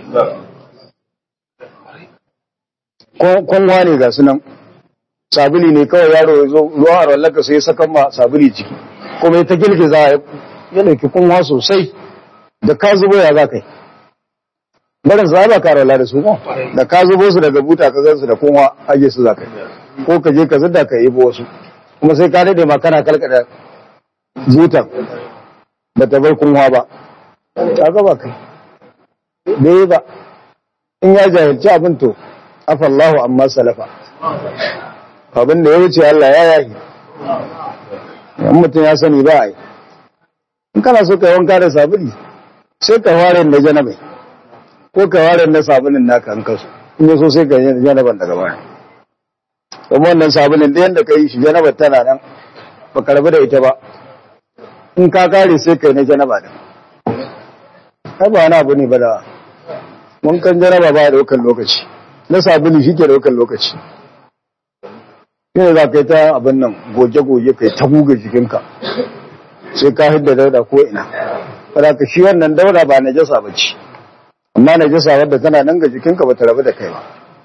kwanwa ne ga sunan sabuli ne kawai yaro ya zo ruwa a rallaka sai ya sakan ma sabuli ciki kuma ya ta girgiza ya dauki kunwa sosai da ka zubo ya za ka yi barin su ba ka rala da su ma da ka zubo su daga buta ka gansu da kunwa aje su za ka yi ko ka je ka zidda ka yebo wasu kuma sai ka daɗe ma kana kalkada butan ba ta bar kunwa ba ta gaba kai bai ba in ya jahilci abin to afallahu amma salafa abin da ya wuce Allah ya yahi in mutum ya sani ba a yi in kana so ka yi wanka da sabuli sai ka ware na janabai ko ka ware na sabulin naka an kaso in ya so sai ka yi janaban daga baya kuma wannan sabulin da yadda ka yi shi janabar tana nan ba ka rabu da ita ba in ka kare sai ka yi na janaba da ai ba wani abu ne ba da wankan janaba ba da daukan lokaci na sabuli shi ke daukan lokaci ne za ka yi ta abin nan goge-goge kai ta guga jikinka sai ka hidda dauda ko ina wadda ka shi wannan dauda ba najasa ba ce amma najasa wadda tana nan ga jikinka ba ta rabu da kai ba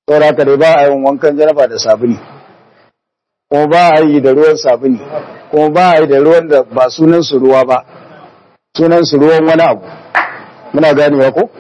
saboda haka dai ba a yin wankan janaba da sabuni, kuma ba a yi da ruwan sabuni, kuma ba a yi da ruwan da ba sunan su ruwa ba, sunan su ruwan wani abu. Muna ganewa ko?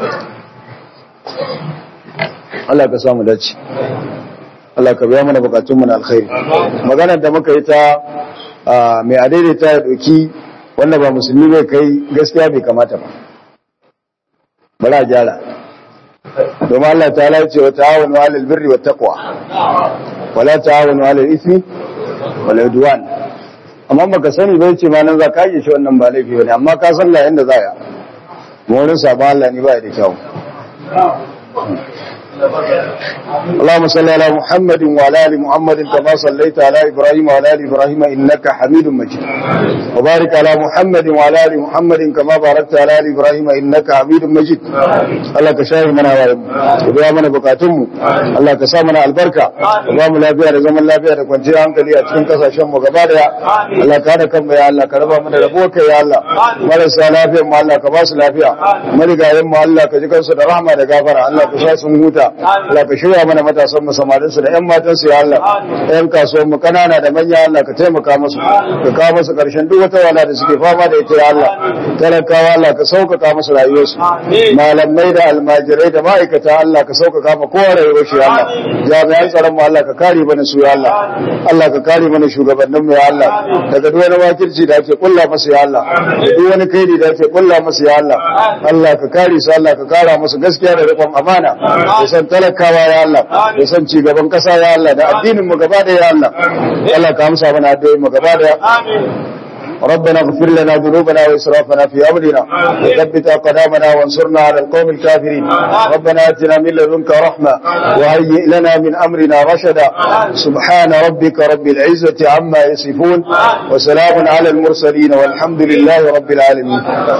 Allah ka samu dace. Allah ka biya mana bukatunmu na alkhairi. Maganar da muka yi ta mai adaidaita ya doki wanda ba musulmi bai kai, gaskiya bai kamata ba. Bari a gyara. Domin Allah ta ce wa ta'awunu 'alal birri wat taqwa wa la ta'awunu 'alal ithmi wal 'udwan. Amma baka sani bai ce ma nan za ka yi shi, wannan ba laifi bane, amma ka san la inda za ya. Mu wurin sabon Allah ne ba da kyau. اللهم صل على محمد وعلى ال محمد كما صليت على ابراهيم وعلى ال ابراهيم انك حميد مجيد وبارك على محمد وعلى ال محمد كما باركت على ال ابراهيم انك حميد مجيد الله كشاهد منا ويا من بكاتم الله ka sa mana albarka ba mu lafiya da zaman lafiya da kwanciyar hankali a cikin kasashen mu gaba daya Allah ka hada kan mu ya Allah ka raba mu da rabo kai ya Allah marasa lafiya mu Allah ka ba su lafiya marigayen mu Allah ka ji kansu da rahama da gafara Allah ka sa sun huta Allah ka shirya mana matasan mu samarin su da ƴan matan su ya Allah ƴan kasuwan mu kanana da manya Allah ka taimaka musu ka kawo musu karshen duk wata wala da suke fama da ita ya Allah talakawa Allah ka sauƙaƙa musu rayuwarsu malamai da almajirai da ma'aikata Allah ka sauƙaƙa ma kowa rayuwar shi ya Allah jami'an tsaron mu Allah ka kare mana su ya Allah Allah ka kare mana shugabannin mu ya Allah daga duk wani wakilci da ake kulla masa ya Allah da duk wani kaidi da ake kulla masa ya Allah Allah ka kare su Allah ka kara musu gaskiya da riƙon amana da san talakawa ya Allah da san ci gaban kasa ya Allah da addinin mu gaba da ya Allah Allah ka amsa mana addu'o'i mu gaba da ربنا اغفر لنا ذنوبنا وإسرافنا في أمرنا وثبت أقدامنا وانصرنا على القوم الكافرين ربنا آتنا من لدنك رحمة وهيئ لنا من أمرنا رشدا سبحان ربك رب العزة عما يصفون وسلام على المرسلين والحمد لله رب العالمين.